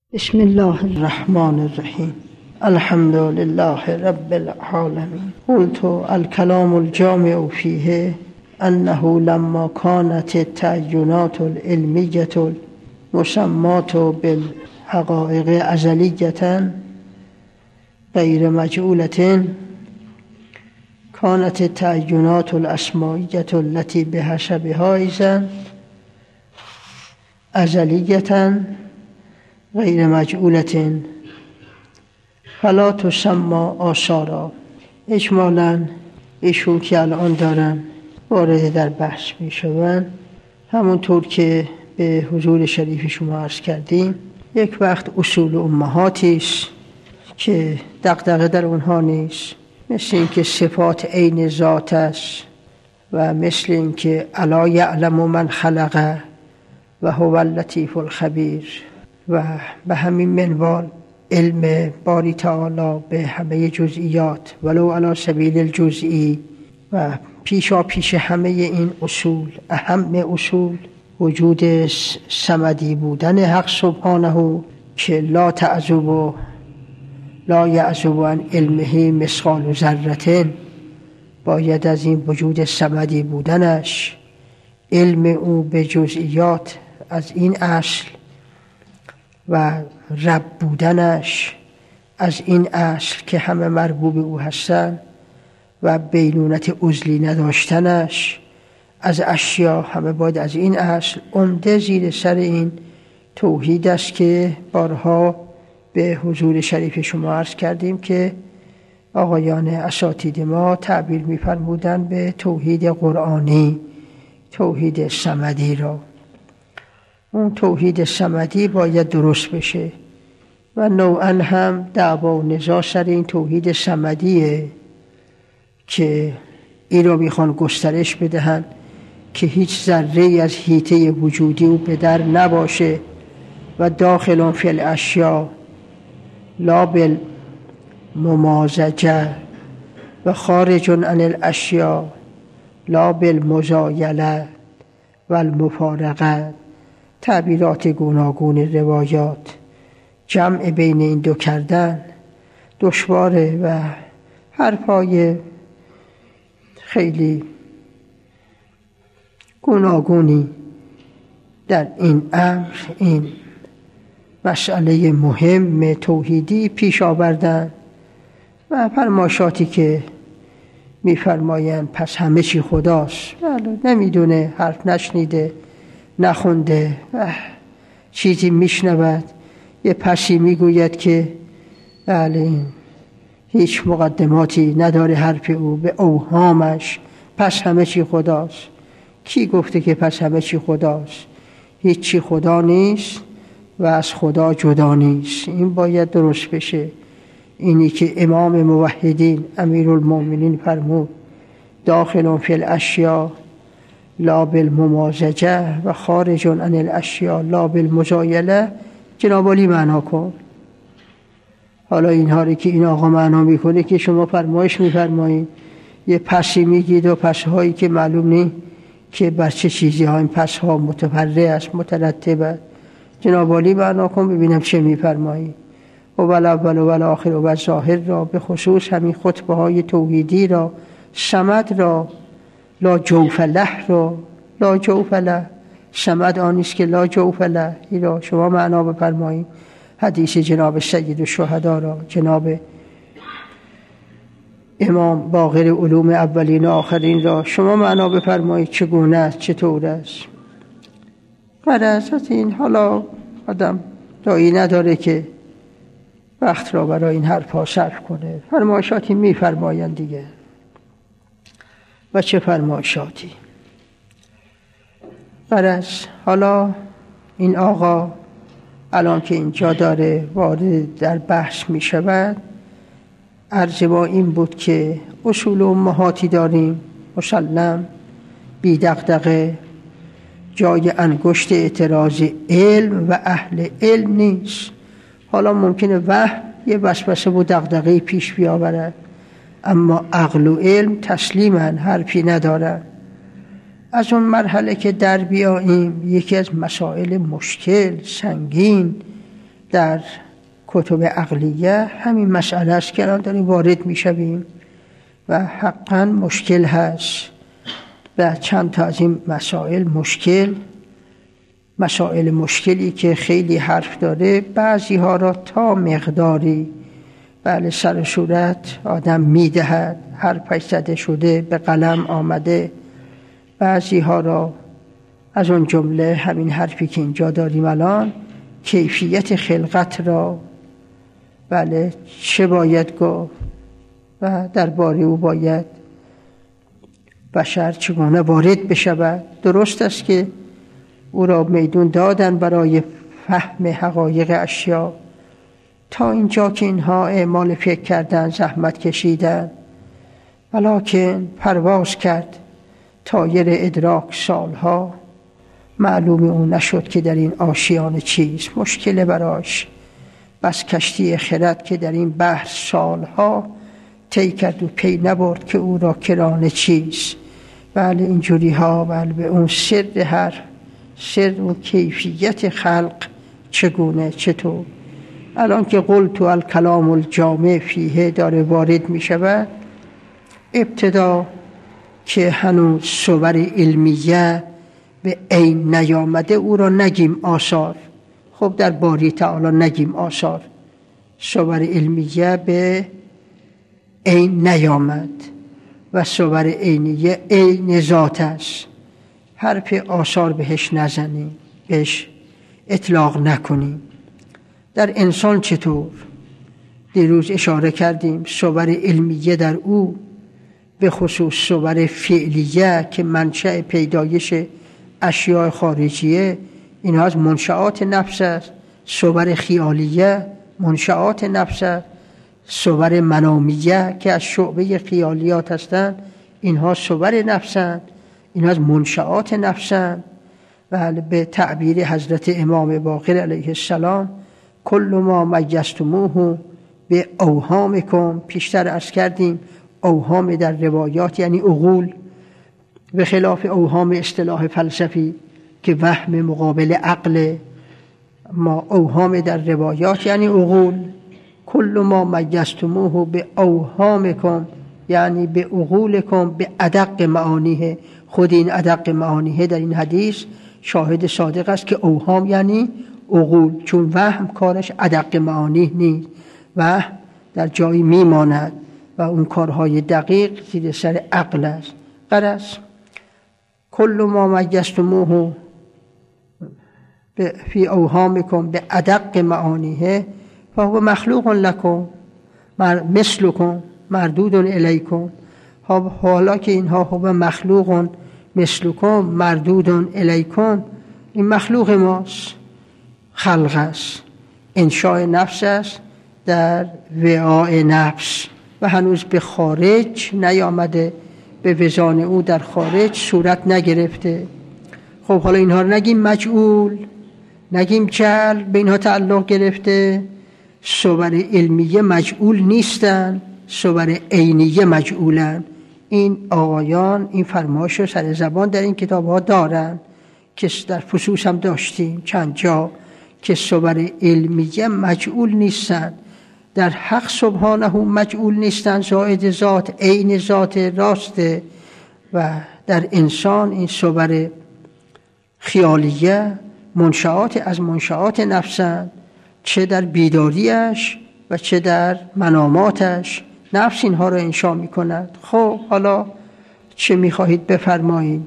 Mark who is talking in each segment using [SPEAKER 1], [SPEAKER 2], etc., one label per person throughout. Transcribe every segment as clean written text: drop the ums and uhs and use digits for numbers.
[SPEAKER 1] بسم الله الرحمن الرحیم. الحمد لله رب العالمین. قلت الكلام الجامع فيه انه لما كانت التعینات العلمیة المسمات بالحقائق ازلیة غیر مجعولة كانت التعینات الاسمائیة التي بحسبها ايضا ازلیة غیر مجعولة فلا تسمى آثارا. اجمالاً ایشون که الان دارن وارد در بحث می شوند، همونطور که به حضور شریف شما عرض کردیم، یک وقت اصول امهاتی است که دغدغه در اونها نیست، مثل اینکه صفات عین ذات است و مثل اینکه الا یعلم من خلق و هو اللطیف الخبیر و به همین منوال علم باری تعالی به همه جزئیات ولو علی سبیل الجزئی و پیشا پیش همه این اصول، اهم اصول وجود صمدی بودن حق سبحانه که لا تعزب لا یعزب عن علمه مثقال ذره. باید از این وجود صمدی بودنش، علم او به جزئیات از این اصل و رب بودنش از این اصل که همه مربوب او هستن و بینونت عزلی نداشتنش از اشیا، همه باید از این اصل عمده زیر سر این توحید است که بارها به حضور شریف شما عرض کردیم که آقایان اساتید ما تعبیر می‌فرمودن به توحید قرآنی، توحید صمدی را. اون توحید صمدی باید درست بشه و نوعاً هم دعوا و نزاع سر این توحید صمدیه که این را میخوان گسترش بدهن که هیچ ذره از حیطه وجودی او به در نباشه و داخل فی الاشیاء لا بالممازجه و خارج عن الاشیاء لا بالمزایله و المفارقه. تعبیرات گوناگون روایات، جمع بین این دو کردن دشواره و حرفای خیلی گوناگونی در این امر، این مسئله مهم توحیدی پیش آوردن و فرمایشاتی که می‌فرمایند پس همه چی خداست. نمیدونه، حرف نشنیده، نخونده، چیزی میشنود، یه پسی میگوید که بله هیچ مقدماتی نداره حرف او، به اوهامش پس همه چی خداست. کی گفته که پس همه چی خداست؟ هیچ چی خدا نیست و از خدا جدا نیست. این باید درست بشه. اینی که امام موحدین امیرالمومنین فرمود داخل فی الاشیاء لا بالممازجه و خارج عن الاشیاء لا بالمزایله، جناب علی معنا کن. حالا اینها رو که این آقا معنا میکنه که شما فرمایش میفرمایید، یه پسی میگید و پسهایی که معلوم نیست که بر چه چیزی ها این پسها متفرع است، مترتب است. جناب علی معنا کن ببینم چه میفرمایید. و الاول و الاخر و الظاهر را، به خصوص همین خطبه های توحیدی را، صمد را، لا جوف له را، لا جوف له، صمد آنیست که لا جوف له، این را شما معنا بفرمایید. حدیث جناب سید الشهدا را، جناب امام باقر علوم اولین و آخرین را شما معنا بفرمایید چگونه است، چطور است. غرض از این حالا آدم دایی نداره که وقت را برای این حرفا صرف کنه. فرمایشاتی میفرمایند دیگه، و چه فرمایشاتی. غرض حالا این آقا الان که اینجا داره وارد در بحث می شود، عرض ما این بود که اصول امهاتی داریم مسلم، بی دغدغه، جای انگشت اعتراض علم و اهل علم نیست. حالا ممکنه وهم یه وسوسه و دغدغه پیش بیاورد، اما عقل و علم تسلیماً، حرفی ندارن. از اون مرحله که در بیاییم، یکی از مسائل مشکل، سنگین در کتب عقلیه همین مسئله است که الان داریم وارد میشویم و حقا مشکل هست و چند تا از این مسائل مشکلی که خیلی حرف داره، بعضی ها را تا مقداری بله سر صورت آدم میدهد، حرفش زده شده به قلم آمده، بعضی ها را از اون جمله همین حرفی که اینجا داریم الان، کیفیت خلقت را بله چه باید گفت و درباره او باید بشر چگونه وارد بشود. درست است که او را میدون دادن برای فهم حقایق اشیا، تا اینجا که اینها اعمال فکر کردن، زحمت کشیدن، ولکن پرواز کرد طایر ادراک سالها، معلوم اون نشد که در این آشیانه چیست. مشکل براش بس کشتی خرد که در این بحر سالها طی کرد و پی نبرد که او را کرانه چیست. بله اینجوری ها، بله به اون سر و کیفیت خلق چگونه چطور. الان که قلت الکلام الجامع فیه داره وارد می شود، ابتدا که هنوز صور علمیه به عین نیامده او را نگیم آثار. خب در باری تعالی نگیم آثار، صور علمیه به عین نیامد و صور عینیه عین ذات است. حرف آثار بهش نزنیم، بهش اطلاق نکنیم. در انسان چطور؟ دیروز اشاره کردیم صور علمیه در او، به خصوص صور فعلیه که منشأ پیدایش اشیاء خارجیه، اینها از منشآت نفس است. صور خیالیه منشآت نفس است. صور منامیه که از شعبه خیالیات هستند، اینها صور نفسند، اینها از منشآت نفسند. و به تعبیر حضرت امام باقر علیه السلام، کل ما میزتموه به اوهامکم، پیشتر عرض کردیم اوهام در روایات یعنی عقول، به خلاف اوهام اصطلاح فلسفی که وهم مقابل عقل. ما اوهام در روایات یعنی عقول. کل ما میزتموه به اوهامکم یعنی به عقولکم به ادق معانیه. خود این ادق معانیه در این حدیث شاهد صادق است که اوهام یعنی عقول، چون وهم کارش ادق معانی نیست، وهم در جایی میماند و اون کارهای دقیق زیر سر عقل است. غرض کل ما میزتموه فی اوهامکم به ادق معانیه فهو مخلوق لکم مثلکم مردود الیکم. حالا که اینها هو مخلوق مثلکم مردود الیکم، این مخلوق ماست، خلق است، انشاء نفس است در وعاء نفس و هنوز به خارج نیامده، به وزان او در خارج صورت نگرفته. خب حالا اینها رو نگیم مجعول، نگیم جعل، به اینها تعلق گرفته. صور علمیه مجعول نیستن، صور عینیه مجعولن. این آقایان این فرمایش رو سر زبان در این کتاب ها دارن که در فصوص هم داشتیم چند جا که صور علمیه مجعول نیستن، در حق سبحانه مجعول نیستن، زائد ذات عین ذات راسته. و در انسان این صور خیالیه منشآت از منشآت نفسند، چه در بیداریش و چه در مناماتش نفس اینها را انشا می کند. خب حالا چه می خواهید بفرمایید؟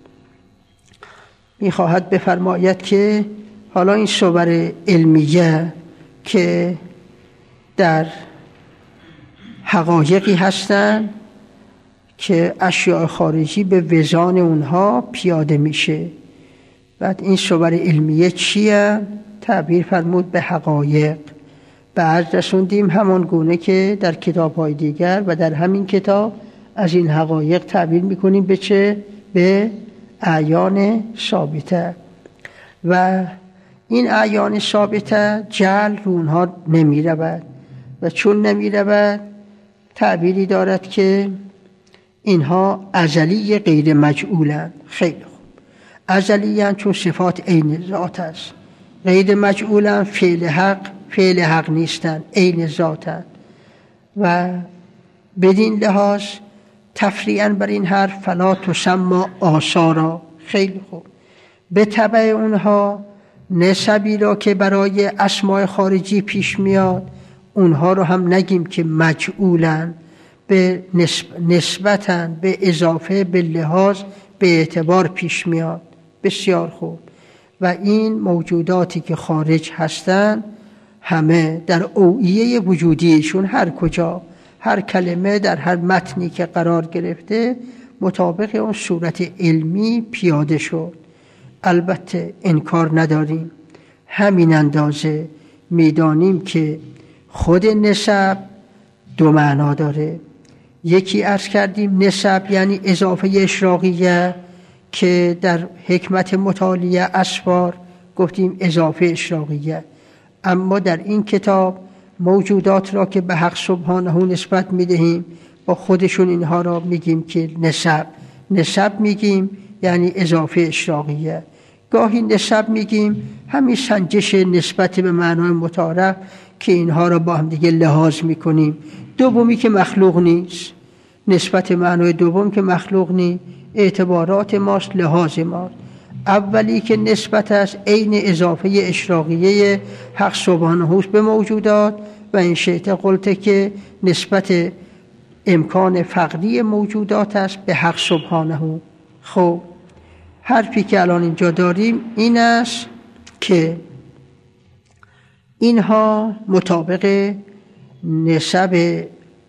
[SPEAKER 1] می خواهد بفرماید که حالا این صور علمیه که در حقایقی هستند که اشیاء خارجی به وزان اونها پیاده میشه، بعد این صور علمیه چیه؟ تعبیر فرمود به حقایق. بعد رسوندیم همان گونه که در کتاب‌های دیگر و در همین کتاب از این حقایق تعبیر میکنیم به چه؟ به اعیان ثابته. و این اعیان ثابته جعل رو اونها نمی رود و چون نمی رود تعبیری دارد که اینها ازلی غیر مجعولن. خیلی خوب، ازلی چون صفات عین ذات است، غیر مجعولن فعل حق فعل حق نیستن، عین ذاتن. و بدین لحاظ تفریعاً بر این حرف فلا تسمی آثارا. خیلی خوب. به تبع اونها نسبی را که برای اسماء خارجی پیش میاد اونها رو هم نگیم که مجعولن، به نسبتن، به اضافه، به لحاظ، به اعتبار پیش میاد. بسیار خوب. و این موجوداتی که خارج هستن همه در اوعیه وجودیشون هر کجا، هر کلمه در هر متنی که قرار گرفته مطابق اون صورت علمی پیاده شد. البته انکار نداریم، همین اندازه میدانیم که خود نسب دو معنا داره. یکی عرض کردیم نسب یعنی اضافه اشراقیه که در حکمت مطالعه اسفار گفتیم اضافه اشراقیه. اما در این کتاب موجودات را که به حق سبحانه نسبت میدهیم با خودشون اینها را میگیم که نسب میگیم یعنی اضافه اشراقیه. گاهی نسب میگیم همین سنجش نسبت به معنای متعارف که اینها را با هم دیگه لحاظ میکنیم. دومی که مخلوق نیست، نسبت معنای دوم که مخلوق نیست، اعتبارات ماست، لحاظ ماست. اولی که نسبت است عین اضافه اشراقیه حق سبحانه به موجودات و این شیطه قلته که نسبت امکان فقری موجودات است به حق سبحانه. خب حرفی که الان اینجا داریم این است که اینها مطابق نسب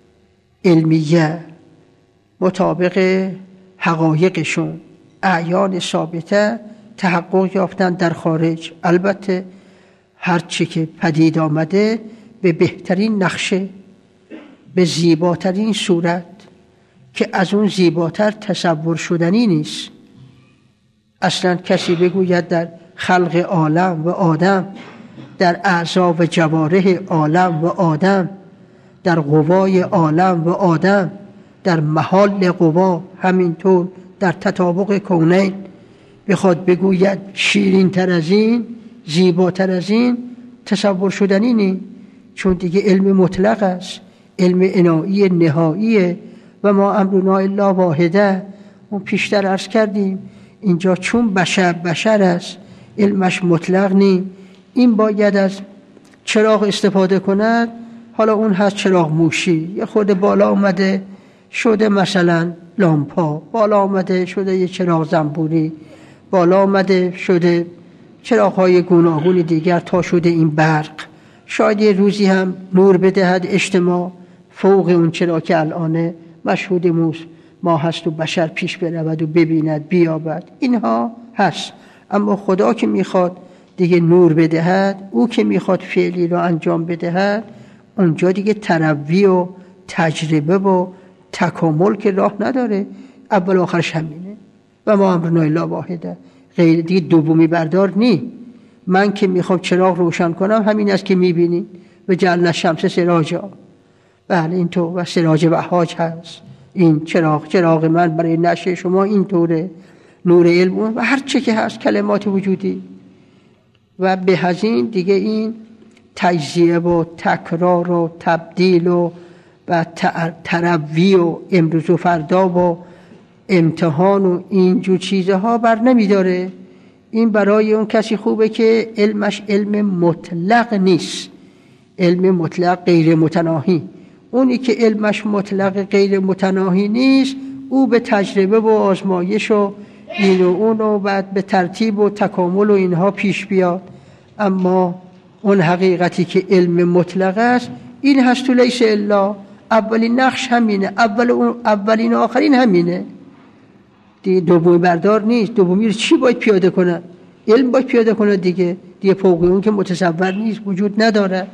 [SPEAKER 1] علمیه، مطابق حقایقشون، اعیان ثابته تحقق یافتن در خارج. البته هر چی که پدید آمده به بهترین نقشه، به زیباترین صورت که از اون زیباتر تصور شدنی نیست. اصلا کسی بگوید در خلق عالم و آدم، در اعضا و جوارح عالم و آدم، در قوای عالم و آدم، در محال قوا، همینطور در تطابق کونین بخواد بگوید شیرین تر از این، زیباتر از این، تصور شدنی نیست. چون دیگه علم مطلق است، علم انایی نهاییه و ما امرنا الا واحده. اون پیشتر عرض کردیم اینجا چون بشر است، علمش مطلق نیست. این باید از چراغ استفاده کند. حالا اون هست چراغ موشی، یه خود بالا آمده شده مثلا لامپا، بالا آمده شده یه چراغ زنبوری، بالا آمده شده چراغ‌های گوناگون دیگر تا شده این برق. شاید یه روزی هم نور بدهد اجتماع فوق اون چرا که الان مشهود ما هست و بشر پیش برود و ببیند بیابد. اینها هست. اما خدا که میخواد دیگه نور بدهد، او که میخواد فعلی رو انجام بدهد، اونجا دیگه تروی و تجربه و تکامل که راه نداره، اول آخرش همینه. و ما امرنا الا واحده، غیر دیگه دومی بردار نی. من که میخوام چراغ روشن کنم همین است که میبینی و جعلنا الشمس سراجا. بله اینطور. و سراج وهاج هست. این چراغ من برای نشه شما اینطوره، نور علم و هر چه که هست کلمات وجودی. و به هزین دیگه این تجزیه و تکرار و تبدیل و تروی و امروز و فردا و امتحان و اینجور چیزها بر نمیداره. این برای اون کسی خوبه که علمش علم مطلق نیست، علم مطلق غیر متناهی. اونی که علمش مطلق غیر متناهی نیست، او به تجربه و آزمایش و این و اون و بعد به ترتیب و تکامل و اینها پیش بیاد. اما اون حقیقتی که علم مطلق است این هست و لیس الا. اولین نقش همینه، اولین آخرین همینه. دیگه دومی بردار نیست. دومی رو چی باید پیاده کنه؟ علم باید پیاده کنه دیگه فوق اون که متصور نیست، وجود نداره.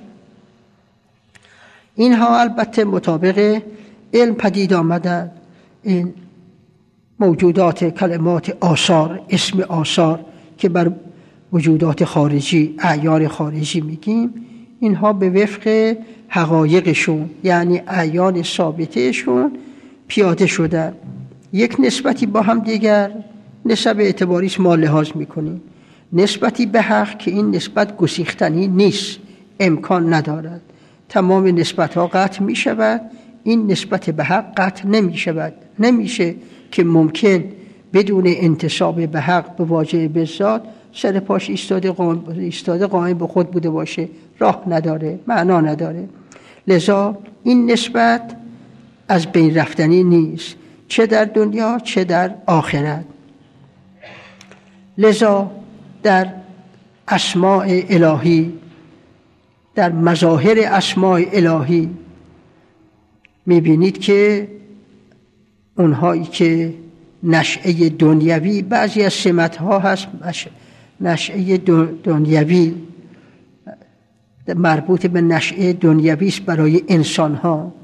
[SPEAKER 1] اینها البته مطابق علم پدید آمدن. این موجودات کلمات آثار، اسم آثار که بر وجودات خارجی، اعیان خارجی میگیم، اینها به وفق حقایقشون یعنی اعیان ثابتهشون پیاده شدن. یک نسبتی با هم دیگر، نسب اعتباریش ما لحاظ میکنیم، نسبتی به حق که این نسبت گسیختنی نیست، امکان ندارد. تمام نسبت ها قطع می شود، این نسبت به حق قطع نمی شود. نمیشه که ممکن بدون انتساب به حق به واجه بالذات سر پاش ایستاده قائم به خود بوده باشه. راه نداره، معنا نداره. لذا این نسبت از بین رفتنی نیست، چه در دنیا چه در آخرت. لذا در اسماء الهی، در مظاهر اسماء الهی میبینید که اونهایی که نشأه دنیوی، بعضی از سمتها هست نشأه دنیوی مربوط به نشأه دنیوی است برای انسانها.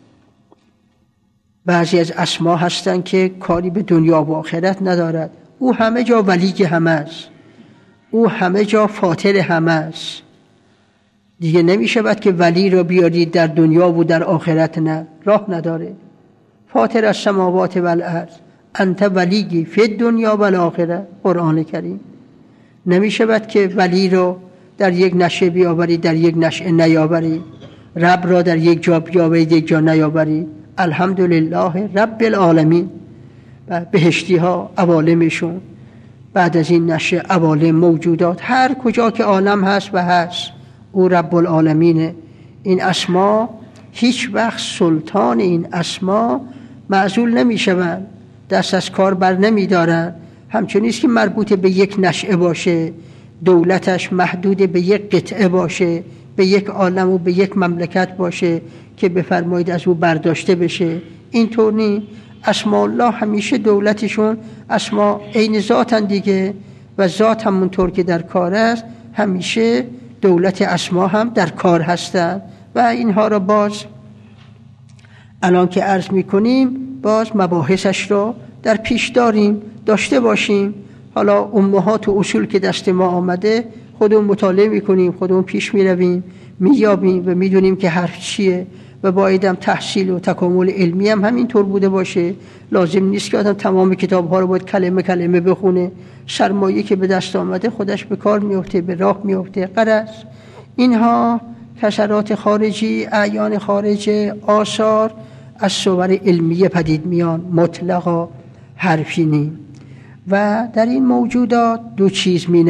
[SPEAKER 1] بعضی از اسما هستن که کاری به دنیا و آخرت ندارد. او همه جا ولی همه است، او همه جا فاطر همه است. دیگه نمیشه که ولی را بیارید در دنیا و در آخرت، نه، راه نداره. فاطر السماوات و الارض انت ولی فی الدنیا و الاخره، قرآن کریم. نمیشه که ولی را در یک نشأه بیاوری در یک نشأه نیاوری، رب را در یک جا بیاوری یک جا نیاوری. الحمدلله رب العالمین. بهشتی ها عوالمشون بعد از این نشأه عوالم موجودات هر کجا که عالم هست و هست او رب العالمینه. این اسما هیچ وقت سلطان این اسما معزول نمیشوند، دست از کار بر نمیدارن. همچنین است که مربوط به یک نشأه باشه، دولتش محدود به یک قطعه باشه، به یک عالم و به یک مملکت باشه که بفرمایید از او برداشته بشه. اینطور نیست. اسماء الله همیشه دولتشون اسما عین ذاتن دیگه، و ذات همونطور که در کار است همیشه دولت اسما هم در کار هستن. و اینها را باز الان که عرض میکنیم باز مباحثش را در پیش داشته باشیم. حالا امهات و اصول که دست ما آمده خودمون مطالعه میکنیم، خودمون پیش میرویم، مییابیم و میدونیم که حرف چیه. و بایدم تحصیل و تکامل علمی هم همینطور بوده باشه. لازم نیست که آدم تمام کتاب ها رو باید کلمه کلمه بخونه. سرمایه که به دست آمده خودش به کار میفته، به راه میفته. غرض اینها کسرات خارجی، اعیان خارجی، آثار از صور علمیه پدید میان، مطلقا حرفی نیم. و در این موجودات دو چیز می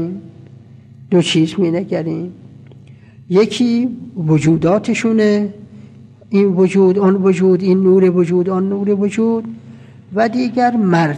[SPEAKER 1] نگریم. یکی وجوداتشونه، این وجود آن وجود، این نور وجود آن نور وجود، و دیگر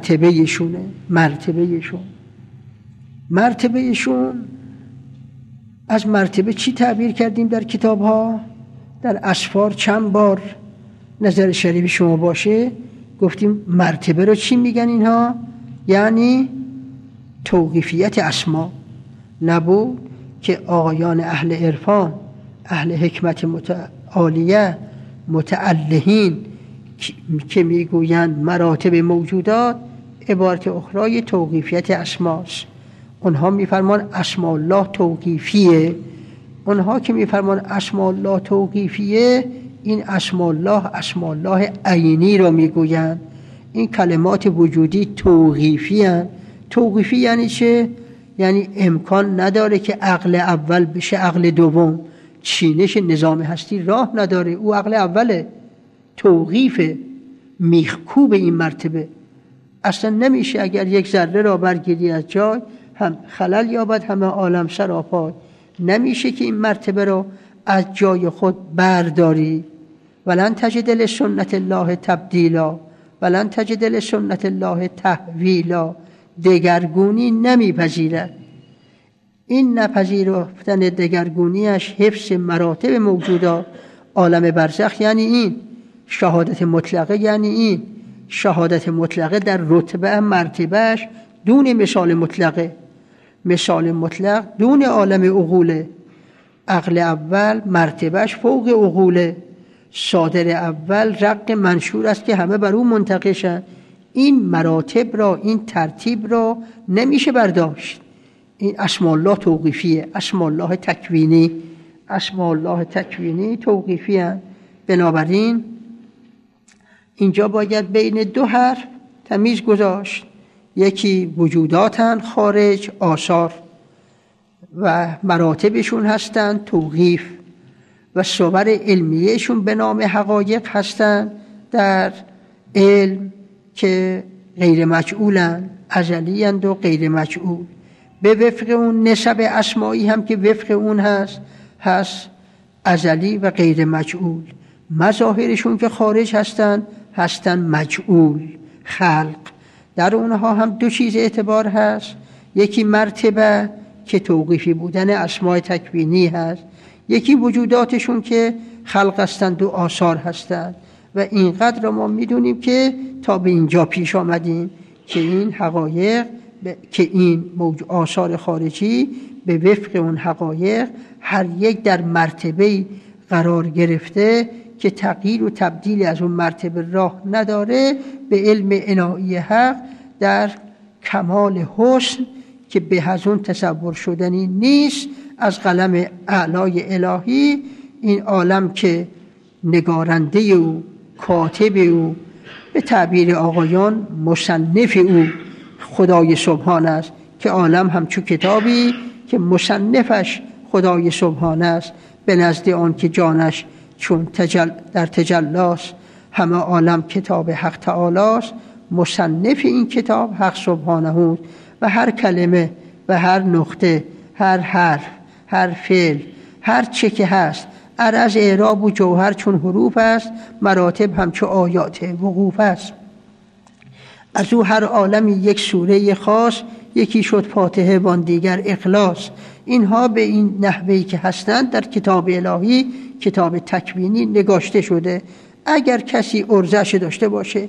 [SPEAKER 1] مرتبهشون از مرتبه چی تعبیر کردیم در کتاب ها؟ در اسفار چند بار نظر شریف شما باشه گفتیم مرتبه رو چی میگن اینها؟ یعنی توقیفیت اسما. نبود که آقایان اهل عرفان، اهل حکمت متعالیه، متعلهین که میگویند مراتب موجودات عبارت اخرای توقیفیت اسماست. اونها میفرمان اسماء الله توقیفیه. اونها که میفرمان اسماء الله توقیفیه، این اسماء الله عینی را میگویند. این کلمات وجودی توقیفی هستند. توقیفی یعنی چه؟ یعنی امکان نداره که عقل اول بشه عقل دوم. چینش نظام هستی راه نداره، او عقل اوله. توقیف میخکوب این مرتبه اصلا نمیشه. اگر یک ذره را برگیری از جای هم خلل یابد همه عالم سراپای. نمیشه که این مرتبه را از جای خود برداری. ولن تجد لسنت الله تبدیلا ولن تجد لسنت الله تحویلا. دگرگونی نمیپذیرد. این نپذیرفتن دگرگونیش حفظ مراتب موجودات. عالم برزخ یعنی این، شهادت مطلقه یعنی این. شهادت مطلقه در رتبه مرتبهش دون مثال مطلقه. مثال مطلق دون عالم عقوله. عقل اول مرتبهش فوق عقوله. صادر اول رق منشور است که همه بر او منتقشن. این مراتب را، این ترتیب را نمیشه برداشت. این اسماء الله توقیفیه، اسماء الله تکوینی توقیفی هست. بنابراین اینجا باید بین دو حرف تمیز گذاشت. یکی وجوداتن خارج، آثار و مراتبشون هستند توقیف و صور علمیهشون به نام حقایق هستند در علم که غیر مجعولن، ازلی اند و غیر مجعول. به وفق اون نسب اسمایی هم که وفق اون هست ازلی و غیر مجعول. مظاهرشون که خارج هستن مجعول، خلق. در اونها هم دو چیز اعتبار هست، یکی مرتبه که توقیفی بودن اسماء تکوینی هست، یکی وجوداتشون که خلق هستند و آثار هستند. و اینقدر ما میدونیم که تا به اینجا پیش آمدیم که این حقایق که این آثار خارجی به وفق اون حقایق هر یک در مرتبه قرار گرفته که تغییر و تبدیل از اون مرتبه راه نداره، به علم الهی حق در کمال حسن که به از اون تصور شدنی نیست از قلم اعلای الهی این عالم که نگارنده او، کاتب او، به تعبیر آقایان مصنف او خدای سبحان است که عالم همچو کتابی که مصنفش خدای سبحان است، به نزد آن که جانش چون در تجلاست همه عالم کتاب حق تعالی است. مصنف این کتاب حق سبحانه است و هر کلمه و هر نقطه، هر حرف، هر فعل، هر چه که هست عرض اعراب و جوهر چون حروف است، مراتب همچو آیات وقوف است. از او هر عالمی یک سوره خاص، یکی شد فاتحه وان دیگر اخلاص. اینها به این نحوهی که هستند در کتاب الهی، کتاب تکوینی نگاشته شده. اگر کسی ارزش داشته باشه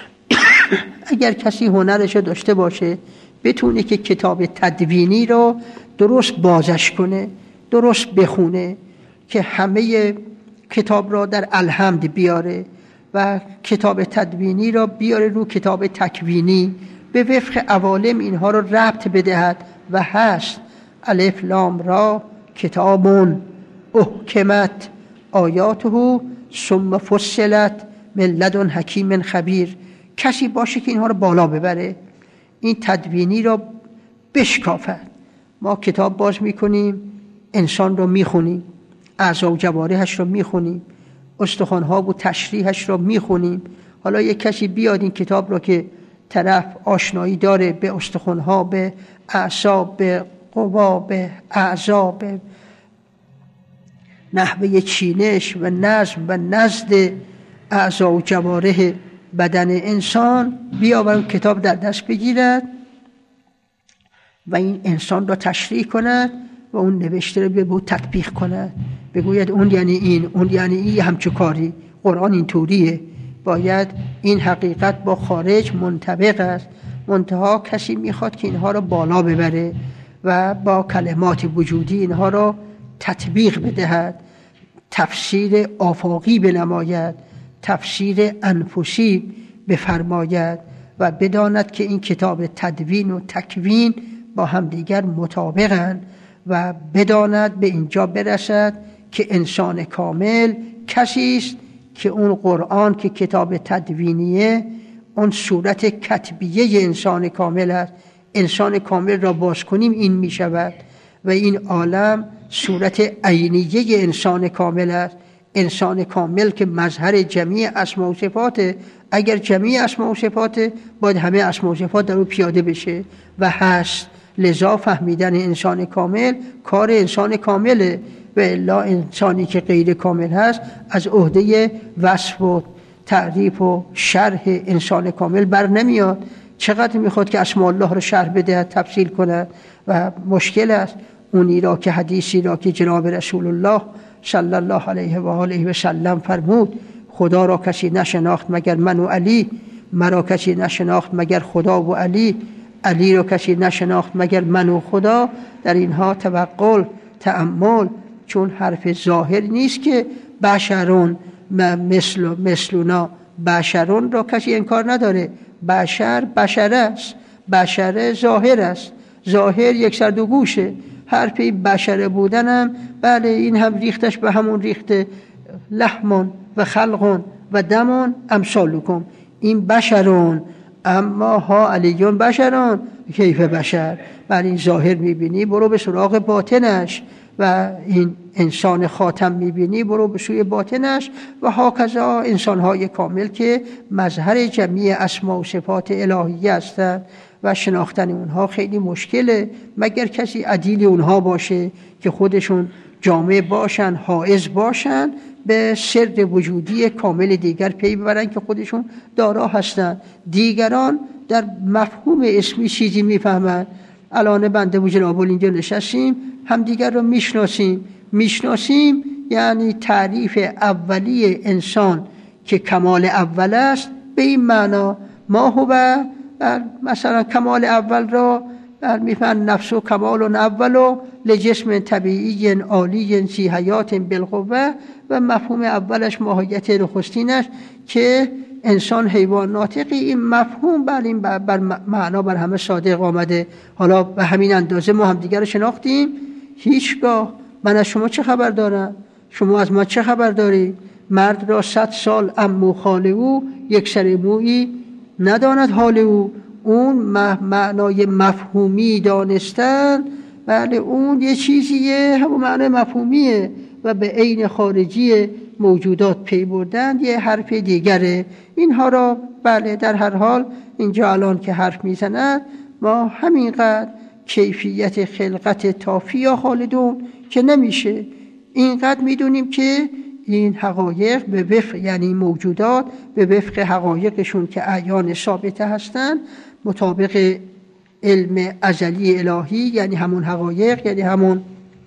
[SPEAKER 1] اگر کسی هنرش داشته باشه بتونه که کتاب تدوینی رو درست بازش کنه، درست بخونه، که همه کتاب را در الحمد بیاره و کتاب تدوینی را بیاره رو کتاب تکوینی، به وفق عوالم اینها را ربط بدهد و هست الف لام را کتابون احکمت آیاته ثم فصلت من لدن حکیم خبیر. کسی باشه که اینها را بالا ببره، این تدوینی را بشکافد. ما کتاب باز میکنیم، انسان را میخونیم، اعضا و جوارحش را میخونیم، استخوان‌ها و تشریحش را میخونیم. حالا یک کسی بیاد این کتاب را که طرف آشنایی داره به استخوان‌ها، به اعصاب، به قوا، به اعضا، به نحوه چینش و نظم و نزد اعضا و جوارح بدن انسان، بیا و اون کتاب در دست بگیرد و این انسان را تشریح کند و اون نوشته رو به تطبیق کند، بگوید اون یعنی این، اون یعنی این، همچو کاری. قرآن این طوریه، باید این حقیقت با خارج منطبق است. منتها کسی میخواد که اینها رو بالا ببره و با کلمات وجودی اینها رو تطبیق بدهد، تفسیر آفاقی بنماید، تفسیر انفسی بفرماید و بداند که این کتاب تدوین و تکوین با همدیگر مطابقند و بداند به اینجا برسد که انسان کامل کسی است که اون قرآن که کتاب تدوینیه اون صورت کتبیه انسان کامل است. انسان کامل را باز کنیم این می شود و این عالم صورت عینیه انسان کامل است. انسان کامل که مظهر جمیع اسماء و صفاته. اگر جمیع اسماء و صفاته باید همه اسماء و صفات در او پیاده بشه و هست. لذا فهمیدن انسان کامل کار انسان کامله و الا انسانی که غیر کامل هست از عهده وصف و تعریف و شرح انسان کامل بر نمیاد. چقدر میخواد که اسماء الله رو شرح بده، تفصیل کنه و مشکل است. اونی را که حدیثی را که جناب رسول الله صلی الله علیه و آله و سلم فرمود خدا را کسی نشناخت مگر من و علی، مرا کسی نشناخت مگر خدا و علی، علی را کسی نشناخت مگر من و خدا. در اینها توقل، تأمل، چون حرف ظاهر نیست که بشرون مثلنا، بشرون را کسی انکار نداره. بشر بشر است، بشر ظاهر است، ظاهر یک سر دو گوشه. حرف بشر بودنم بله این هم ریختش به همون ریخته، لحمون و خلقون و دمون امثالکم، این بشرون. اما ها علیون بشرون کیف بشر، بر این ظاهر میبینی برو به سراغ باطنش، و این انسان خاتم میبینی برو به سوی باطنش. و هاکذا انسانهای کامل که مظهر جمیع اسما و صفات الهیه هستند و شناختن اونها خیلی مشکله، مگر کسی عدیل اونها باشه که خودشون جامع باشن، حائز باشن به سر وجودی کامل دیگر پی ببرن که خودشون دارا هستن. دیگران در مفهوم اسمی چیزی میفهمن. الان بنده و جناب اینجا نشستیم همدیگر رو میشناسیم، یعنی تعریف اولی انسان که کمال اول است، به این معنا ما هو مثلا کمال اول را میفهمن نفس و کمال اول لجسم طبیعی عالی ذی حیات بالقوه، و مفهوم اولش ماهیت نخستینش که انسان حیوان ناطقی. این مفهوم بر معنا بر همه صادق آمده. حالا به همین اندازه ما هم دیگر رو شناختیم. هیچگاه من از شما چه خبر دارم، شما از من چه خبر داری؟ مرد را 100 سال عمو خاله او یک سر مویی نداند حال او. اون معنای مفهومی دانستن، بله اون یه چیزیه، همون معنای مفهومیه، و به عین خارجی موجودات پی بردن یه حرف دیگره. اینها را بله در هر حال اینجا الان که حرف میزنن ما همینقدر کیفیت خلقت تافی یا خالدون که نمیشه، اینقدر میدونیم که این حقایق به وفق، یعنی موجودات به وفق حقایقشون که اعیان ثابته هستن، مطابق علم ازلی الهی، یعنی همون حقایق، یعنی همون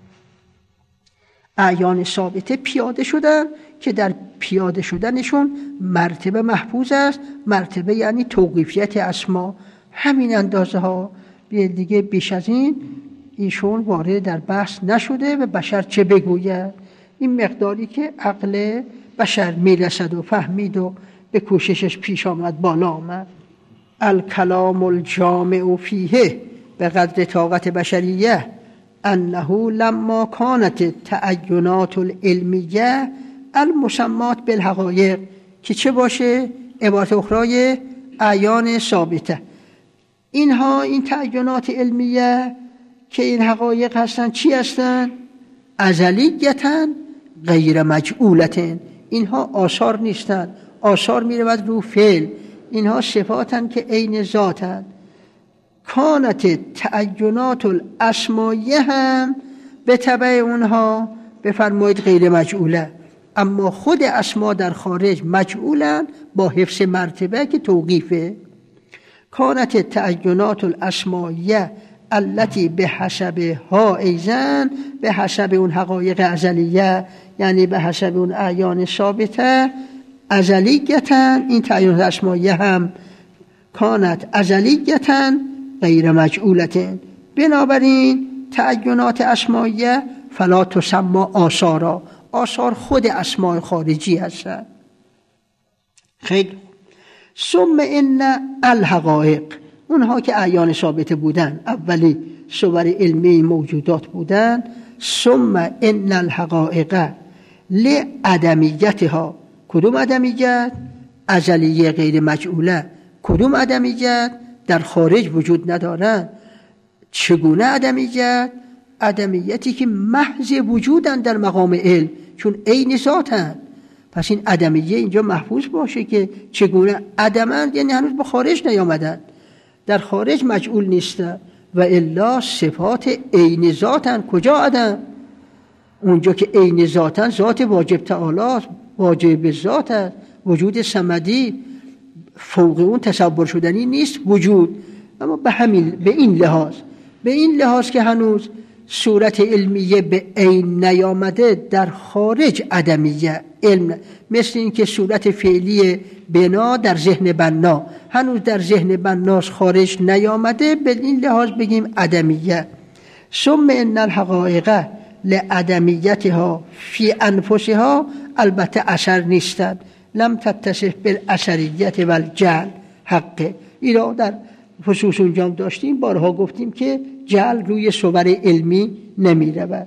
[SPEAKER 1] اعیان ثابته پیاده شدن که در پیاده شدنشون مرتبه محفوظ است. مرتبه یعنی توقیفیت اسما. همین اندازه ها، دیگه بیش از این ایشون وارد در بحث نشده و بشر چه بگوید. این مقداری که عقل بشر میرسد و فهمید و به کوششش پیش آمد، بالا آمد. الکلام الجامع فیه به قدر طاقت بشریه انه لما کانت تعینات العلمیه المسمات بالحقایق، که چه باشه؟ عبارت اخرای اعیان ثابته. اینها این تعینات علمیه که این حقایق هستن چی هستن؟ ازلیتن غیر مجعولتن. اینها آثار نیستن، آثار میرود رو فعل. اینها صفاتن که عین ذاتن. کانت تعینات الاسمایه هم به تبع اونها بفرمایید غیر مجعوله، اما خود اسما در خارج مجعولن با حفظ مرتبه که توقیفه. کانت تعینات الاسمایه التي به حسب ها ایزن، به حسب اون حقایق ازلیه، یعنی به حسب اون اعیان ثابته ازلیتن. این تعینات اسمایه هم کانت ازلیتن غیر مجعولتن. بنابراین تعینات اسمایه فلا تسمى آثارا، آثار خود اسماء خارجی هستند. خیلی. ثم ان الحقائق، اونها که اعیان ثابته بودن، اولی صور علمی موجودات بودن. ثم ان الحقائق لعدمیتها، کدوم عدمیت؟ ازلیه غیر مجعوله. کدوم عدمیت؟ در خارج وجود ندارن. چگونه عدمیت؟ عدمیتی که محض وجودن در مقام علم، چون عین ذاتن. پس این عدمیه اینجا محفوظ باشه که چگونه عدمن، یعنی هنوز به خارج نیامدن، در خارج مجعول نیستن. و الا صفات عین ذاتن. کجا عدم؟ اونجا که عین ذاتن، ذات واجب تعالی، واجب ذات است، وجود صمدی، فوق اون تصور شدنی نیست وجود. اما به این لحاظ که هنوز صورت علمیه به عین نیامده، در خارج عدمیه علم، مثل این که صورت فعلی بنا در ذهن بنا هنوز در ذهن بناش خارج نیامده، به این لحاظ بگیم عدمیه. ثم ان الحقائق لعدمیتها فی انفسها، البته اثر نیستند، لم تتصف بالاثریت و الجعل حقه. اینا در خصوص اونجا داشتیم، بارها گفتیم که جعل روی صور علمی نمی رود.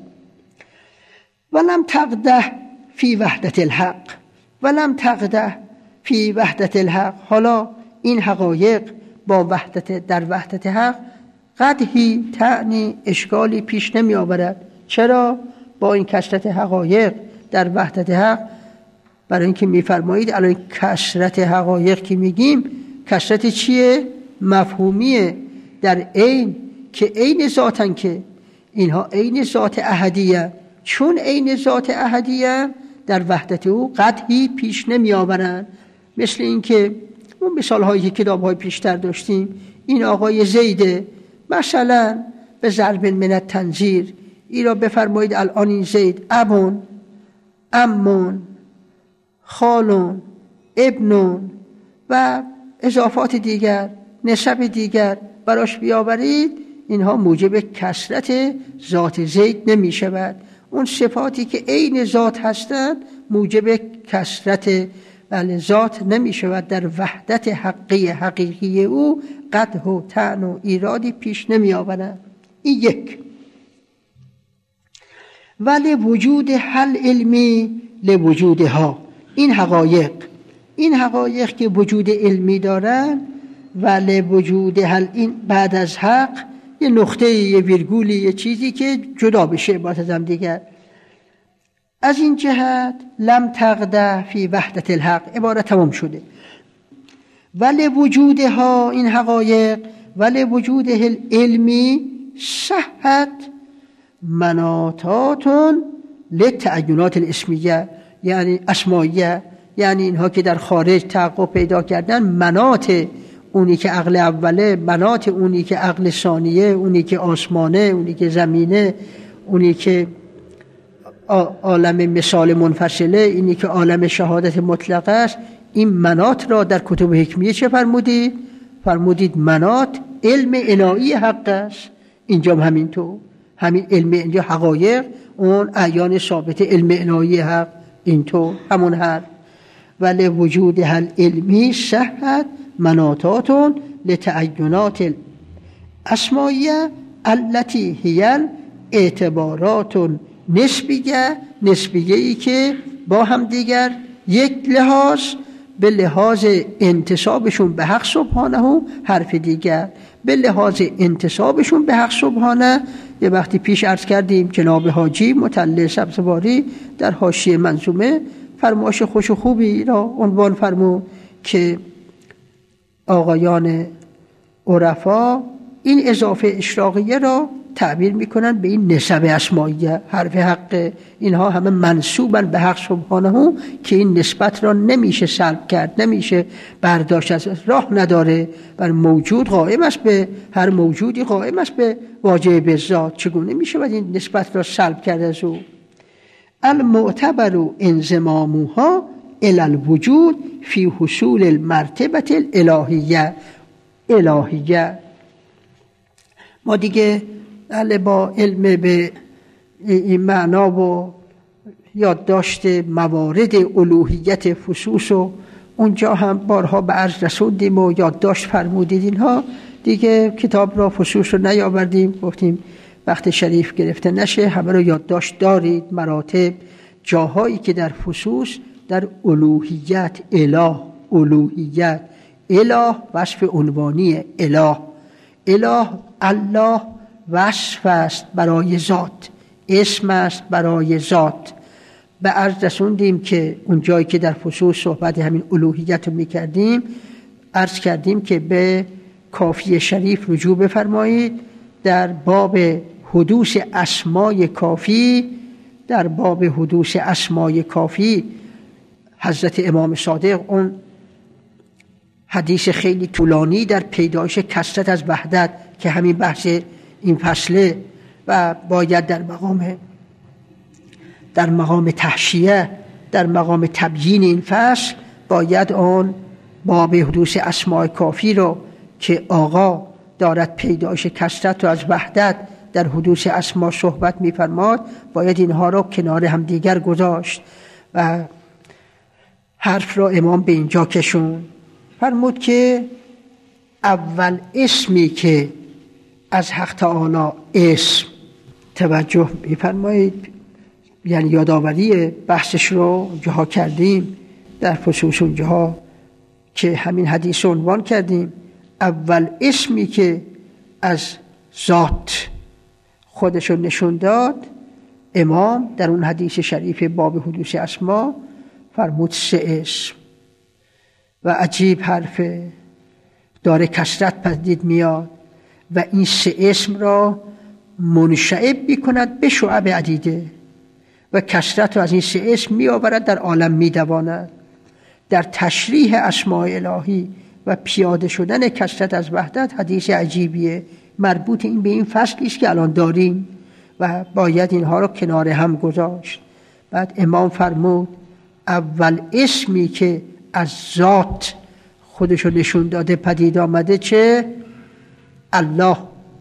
[SPEAKER 1] ولم تقده فی وحدت الحق، ولم تقده فی وحدت الحق. حالا این حقایق با وحدت، در وحدت حق قدحی تعنی اشکالی پیش نمی آورد. چرا؟ با این کثرت حقایق در وحدت حق، برای اینکه میفرمایید الان کثرت حقایق که میگیم کثرت چیه؟ مفهومیه، در عین که عین ذاتن، که اینها عین ذات احدیه. چون عین ذات احدیه در وحدت او قدحی پیش نمی آورند. مثل اینکه اون مثال هایی که کتاب های پیشتر داشتیم، این آقای زیده مثلا به ضرب من التنظیر، ای را بفرمایید الان این زید ابون، امون، خالون، ابنون و اضافات دیگر، نسب دیگر براش بیاورید، اینها موجب کثرت ذات زید نمی شود. اون صفاتی که عین ذات هستند موجب کثرت ذات نمی شود. در وحدت حقیقی او قدح و طعن و ایرادی پیش نمی آورد. این یک. ولی وجود حل علمی لوجودها، این حقایق که وجود علمی دارن، ولی وجود حل، این بعد از حق یه نقطه، یه ویرگولی، یه چیزی که جدا بشه عبارت از هم دیگر. از این جهت لم تقدح فی وحدت الحق، عبارت تمام شده. ولی وجودها، این حقایق، ولی وجود علمی صحت مناطاتون للتعینات الاسمیه، یعنی اسماییه، یعنی اینها که در خارج تحقق پیدا کردن، مناط اونی که عقل اوله، مناط اونی که عقل ثانیه، اونی که آسمانه، اونی که زمینه، اونی که عالم مثال منفصله، اینی که عالم شهادت مطلقه است. این مناط را در کتب حکمیه چه فرمودید؟ فرمودید مناط علم الهی حق است. اینجا همینطور، همین علم، اینجا حقایق اون اعیان ثابت علم الهی حق، اینطور همون حرف. ولی وجود حل علمی صحت مناطاتون لتعینات الاسمائیه التي هی اعتبارات نسبیه‌ای که با هم دیگر یک لحاظ، به لحاظ انتسابشون به حق سبحانه، حرف دیگر به لحاظ انتسابشون به حق سبحانه. یه وقتی پیش عرض کردیم جناب حاجی مطلع سبزواری در حاشیه منظومه فرمایش خوش و خوبی را عنوان فرمود که آقایان عرفا این اضافه اشراقیه را تعبیر میکنن به این نسب اسمائیه، حرف حق. اینها همه منسوبن به حق سبحانه که این نسبت را نمیشه سلب کرد، نمیشه برداشت، از راه نداره. بر موجود قائم است، به هر موجودی قائم است به واجب ذات. چگونه میشه باید این نسبت را سلب کرد از او؟ المعتبر انضمامها الی الوجود فی حصول المرتبه الالهیه. ما دیگه با علم به این معنا و یادداشت موارد الوهیت فصوص و اونجا هم بارها به عرض رسوندیم و یادداشت فرمودید. اینها دیگه کتاب را فصوص رو نیاوردیم، گفتیم وقت شریف گرفته نشه، همه رو یادداشت دارید، مراتب، جاهایی که در فصوص در الوهیت، الوهیت، اله وصف عنوانی، اله الله وصف است برای ذات، اسم است برای ذات. به عرض رسوندیم که اون جایی که در فصوص صحبت همین الوهیت رو میکردیم، عرض کردیم که به کافی شریف رجوع بفرمایید. در باب حدوث اسمای کافی، در باب حدوث اسمای کافی حضرت امام صادق اون حدیث خیلی طولانی در پیدایش کثرت از وحدت که همین بحث این فصله و باید در مقام تحشیه، در مقام تبیین این فصل، باید آن باب حدوث اسماء کافی رو که آقا دارد پیدایش کثرت رو از وحدت در حدوث اسماء صحبت می‌فرماد، باید اینها رو کنار هم دیگر گذاشت و حرف را امام به اینجا کشون. فرمود که اول اسمی که از حق تعالی اسم توجه می‌فرمایید، یعنی یادآوری بحثش رو جاها کردیم در فصوص جاها که همین حدیث رو عنوان کردیم. اول اسمی که از ذات خودشو نشون داد، امام در اون حدیث شریف باب حدوث اسما فرمود 3 اسم و عجیب حرفه، داره کثرت پدید میاد و این 3 اسم را منشعب میکند به شعب عدیده و کثرت را از این 3 اسم میآورد در عالم میدواند. در تشریح اسماء الهی و پیاده شدن کثرت از وحدت حدیث عجیبیه، مربوط این به این فصلی است که الان داریم و باید اینها رو کنار هم گذاشت. بعد امام فرمود اول اسمی که از ذات خودشو نشون داده پدید آمده چه؟ الله.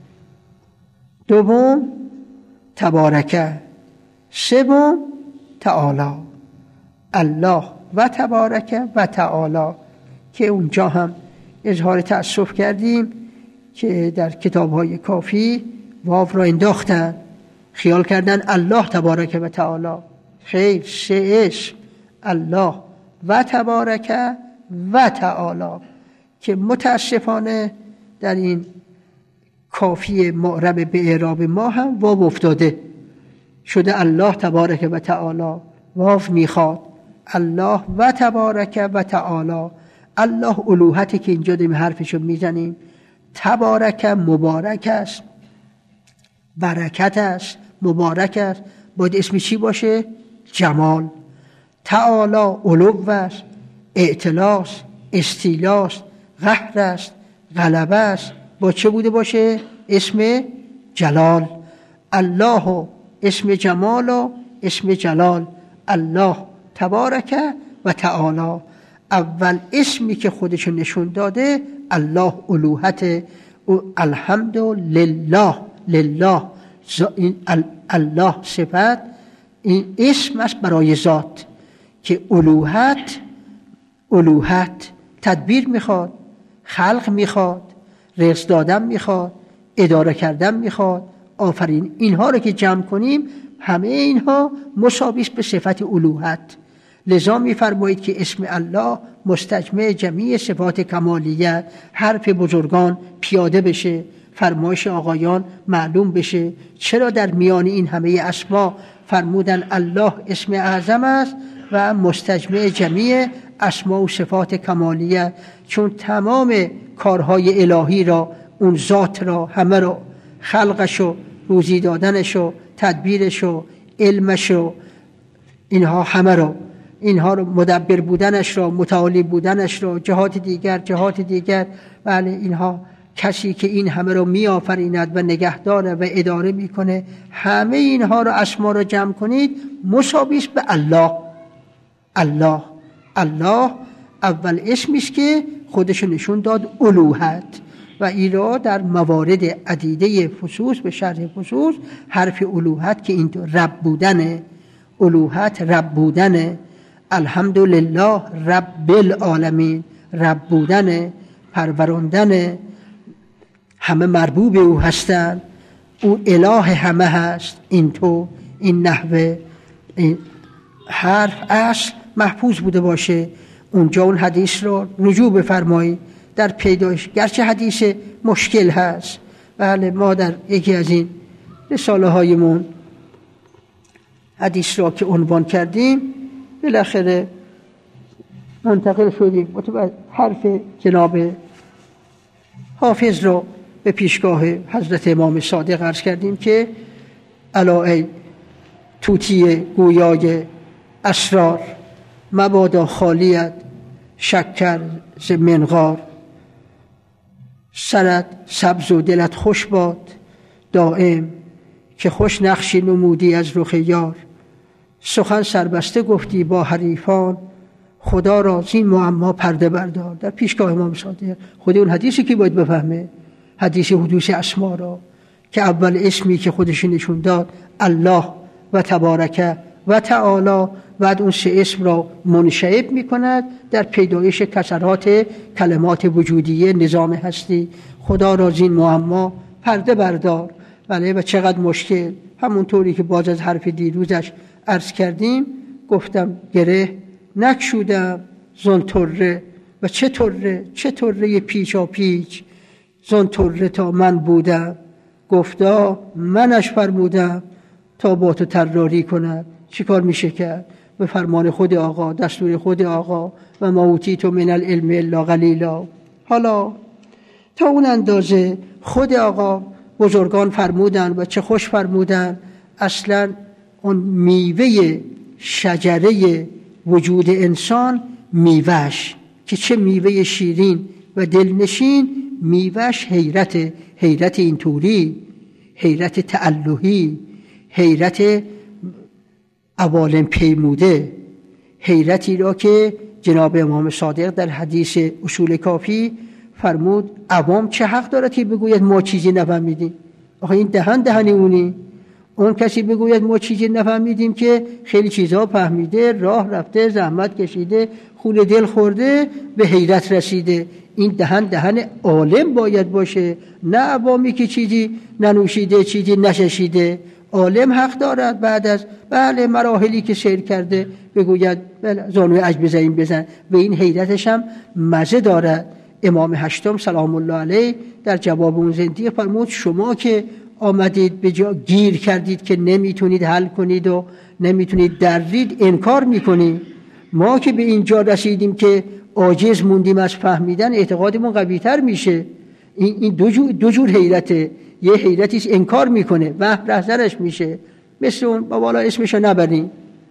[SPEAKER 1] دوم تبارکه. سوم تعالی. الله و تبارکه و تعالی که اونجا هم اظهار تأسف کردیم که در کتاب‌های کافی واو را انداختن، خیال کردن الله تبارکه و تعالی. خیر، 3 اسم الله و تبارکه و تعالی که متاسفانه در این کافی معرب به اعراب ما هم واو افتاده شده الله تبارکه و تعالی. واو میخواد الله و تبارکه و تعالی. الله الوهتی که اینجا داریم حرفشو میزنیم، تبارک مبارک است، برکت است، مبارک است، باید اسم چی باشه؟ جمال. تعالی علو است، اعتلاست، استیلاست، قهر است، غلبه است، با چه بوده باشه؟ اسم جلال. الله اسم جمال و اسم جلال. الله تبارک و تعالی. اول اسمی که خودشو نشون داده الله الوهت، الحمد لله. لله این الله صفت، این اسم است برای ذات که الوهت تدبیر میخواد، خلق میخواد، رزق دادن میخواد، اداره کردن میخواد، آفرین. اینها رو که جمع کنیم همه اینها مساوی است به صفت الوهت. لذا می‌فرمایید که اسم الله مستجمع جمیع صفات کمالیه، حرف بزرگان پیاده بشه، فرمایش آقایان معلوم بشه. چرا در میان این همه اسما فرمودن الله اسم اعظم است و مستجمع جمیع اسما و صفات کمالیه؟ چون تمام کارهای الهی را، اون ذات را، همه را، خلقشو، روزی دادنشو، تدبیرشو، علمشو، اینها همه را، اینها رو مدبر بودنش را، متعالی بودنش را، جهات دیگر، بله اینها کسی که این همه رو می آفریند و نگهداره و اداره میکنه، همه اینها رو اسما رو جمع کنید مساوی است به الله. الله اول اسمی است که خودش نشون داد الوهت و این را در موارد عدیده فصوص به شرح فصوص حرف الوهت که این رب بودنه، الوهت رب بودنه، الحمدلله رب العالمین رب بودنه، پروراندنه، همه مربوب او هستند، او اله همه هست. این نحوه این حرف اصل محفوظ بوده باشه. اونجا اون حدیث رو رجوع بفرمایید در پیدایش، گرچه حدیث مشکل هست. بله ما در یکی از این رساله هایمون حدیث را که عنوان کردیم بالاخره منتقل شدیم حرف جناب حافظ را به پیشگاه حضرت امام صادق عرض کردیم که الا ای طوطی گویای اسرار، مبادا خالیت شکر ز منقار، سرت سبز و دلت خوش باد دائم، که خوش نقشی نمودی از رخ یار، سخن سربسته گفتی با حریفان، خدا را زین معما پرده بردار. در پیشگاه امام صادق خود اون حدیثی که باید بفهمه، حدیث حدوث اسما را که اول اسمی که خودش نشون داد الله و تبارکه و تعالی، بعد اون 3 اسم را منشعب می کند در پیدایش کسرات کلمات وجودیه نظام هستی. خدا را زین معما پرده بردار. بله و چقدر مشکل، همونطوری که باز از حرف دیروزش عرض کردیم، گفتم گره نکشودم زن طره و چه طره پیچا پیچ، زن طره تا من بودم گفتا منش فرمودم تا با تو طراری کند. چی کار میشه کرد؟ به فرمان خود آقا، دستور خود آقا، و ما اوتیتم من العلم الا قلیلا. حالا تا اون اندازه خود آقا بزرگان فرمودن و چه خوش فرمودن. اصلا اون میوه شجره وجود انسان، میوهش که چه میوه شیرین و دلنشین، میوهش حیرت اینطوری، حیرت تعلهی، حیرت عوالم پیموده، حیرتی را که جناب امام صادق در حدیث اصول کافی فرمود عوام چه حق دارد که بگوید ما چیزی نفهمیدیم؟ آخه این دهن اونی. اون کسی بگوید ما چیزی نفهمیدیم که خیلی چیزها فهمیده، راه رفته، زحمت کشیده، خون دل خورده، به حیرت رسیده. این دهن عالم باید باشه، نه عوامی که چیزی ننوشیده، چیزی نششیده. عالم حق دارد بعد از مراحلی که سیر کرده بگوید زانوی عجب بزن. و این حیرتش هم مزه دارد. امام هشتم سلام الله علیه در جواب اون زندیق فرمود شما که آمدید به جا گیر کردید که نمیتونید حل کنید و نمیتونید درید، انکار میکنید. ما که به اینجا رسیدیم که عاجز موندیم از فهمیدن، اعتقادمون قوی تر میشه. این دو جور حیرته. یه حیرتیش انکار میکنه، وهم رهزنش میشه، مثل اون با بالا اسمشو نبریم،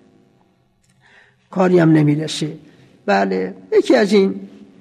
[SPEAKER 1] کاری هم نمیرسه. بله، یکی از این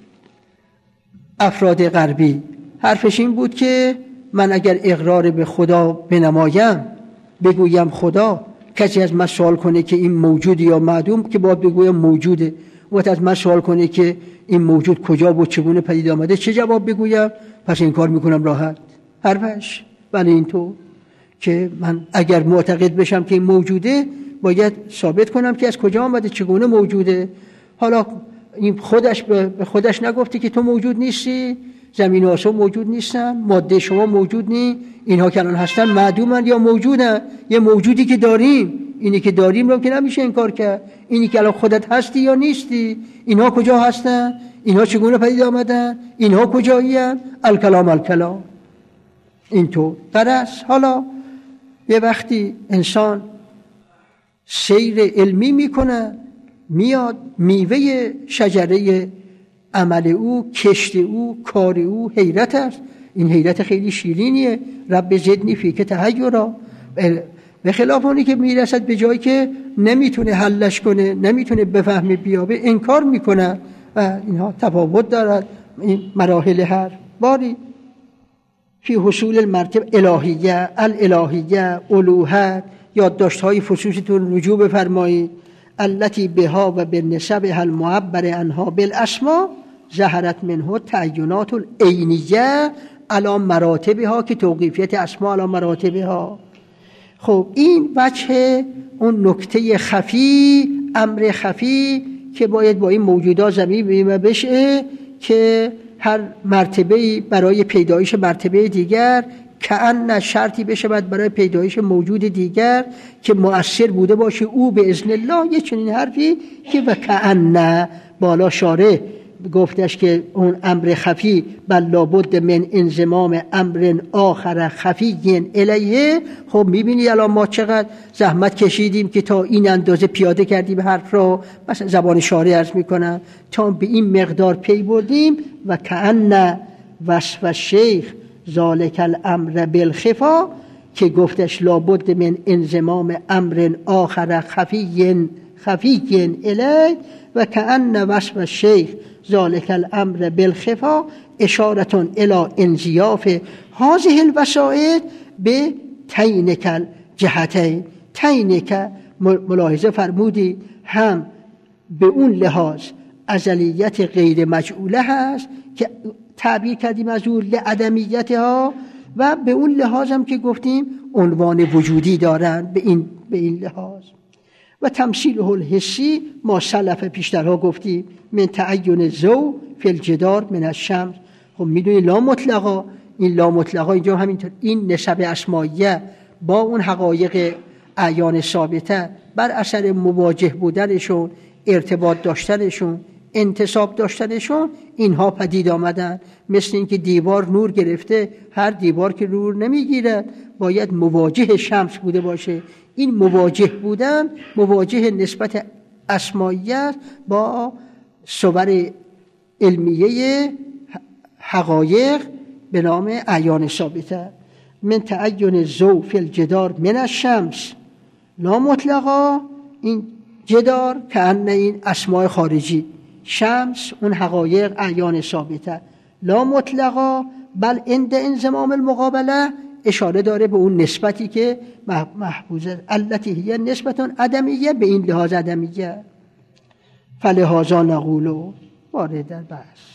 [SPEAKER 1] افراد غربی حرفش این بود که من اگر اقرار به خدا بنمایم، بگویم خدا، کسی از من سوال کنه که این موجود یا معدوم، که باید بگویم موجوده. وقت از من سوال کنه که این موجود کجا و چگونه پدید آمده، چه جواب بگویم؟ پس این کار میکنم راحت حرفش. ولی اینطور که من اگر معتقد بشم که این موجوده، باید ثابت کنم که از کجا آمده، چگونه موجوده. حالا این خودش به خودش نگفته که تو موجود نیستی، زمین و آسمان موجود نیستن، ماده شما موجود نی، اینها که الان هستن معدومن یا موجودن؟ یه موجودی که داریم، اینی که داریم رو که نمیشه انکار کرد. اینی که الان خودت هستی یا نیستی، اینها کجا هستن؟ اینها چگونه پدید آمدن؟ اینها کجایین؟ الکلام اینطور درست. حالا یه وقتی انسان سیر علمی میکنه، میاد میوه شجره عمل او، کشت او، کار او حیرت است. این حیرت خیلی شیرینیه. رب زدنی فیک تحیرا. به خلاف اونی که میرسد به جایی که نمیتونه حلش کنه، نمیتونه بفهمه، بیابه، انکار میکنه. و اینها تفاوت دارد این مراحل هر باری. فی حصول المرتب الهیه، الالهیه، الوهیت، یادداشت‌های خصوصیتون رجوع بفرمایید. التي بها و بالنسبه المعبر عنها بالاسماء ظهرت منه تعینات العینیه علی مراتبها، که توقیفیت اسماء علی مراتبها. خب این وجه اون نکته خفی، امر خفی که باید با این موجودات ضمیر بیمه بشه که هر مرتبه برای پیدایش مرتبه دیگر کأن شرطی بشه برای پیدایش موجود دیگر که مؤثر بوده باشه او به اذن الله. یه چنین حرفی که و کأن بالا شارع گفتش که اون امر خفی بل لابد من انضمام امر آخر خفی الیه. خب میبینی الان ما چقدر زحمت کشیدیم که تا این اندازه پیاده کردیم حرف رو، مثلا زبان شارع عرض میکنم، تا به این مقدار پی بردیم. و کأن وصف شیخ ذالک الامر بالخفا، که گفتش لابد من انضمام امر آخر خفی الیه. و کأن وصف الشیخ ذالک الامر بالخفا اشارة الى انضیاف هذه الوسائل به تینک الجهتین. تینک ملاحظه فرمودی هم به اون لحاظ ازلیت غیر مجعوله هست که تعبیر کردیم از اون لعدمیتها، و به اون لحاظ هم که گفتیم عنوان وجودی دارند به این لحاظ. و تمثیله الحسی ما سلف پیشترها گفتیم من تعین ضوء فی الجدار من الشمس. خب میدونی لا مطلقا، این لا مطلقا اینجا همینطور، این نسب اسماییه با اون حقایق اعیان ثابته بر اثر مواجه بودنشون، ارتباط داشتنشون، انتصاب داشتنشون اینها پدید آمدن. مثل اینکه دیوار نور گرفته، هر دیوار که نور نمیگیرد باید مواجه شمس بوده باشه. این مواجه بودن مواجه نسبت اسماییت با صور علمیه حقایق به نام اعیان ثابته. من تعین ضوء فی الجدار من الشمس لا مطلقا، این جدار که ان این اسماء خارجی، شمس اون حقایق اعیان ثابته، لا مطلقا بل عند انضمام المقابله اشاره داره به اون نسبتی که محفوظه، التي هي نسبت عدمیه، به این لحاظ عدمیه. فلهذا نقول وارد در بحث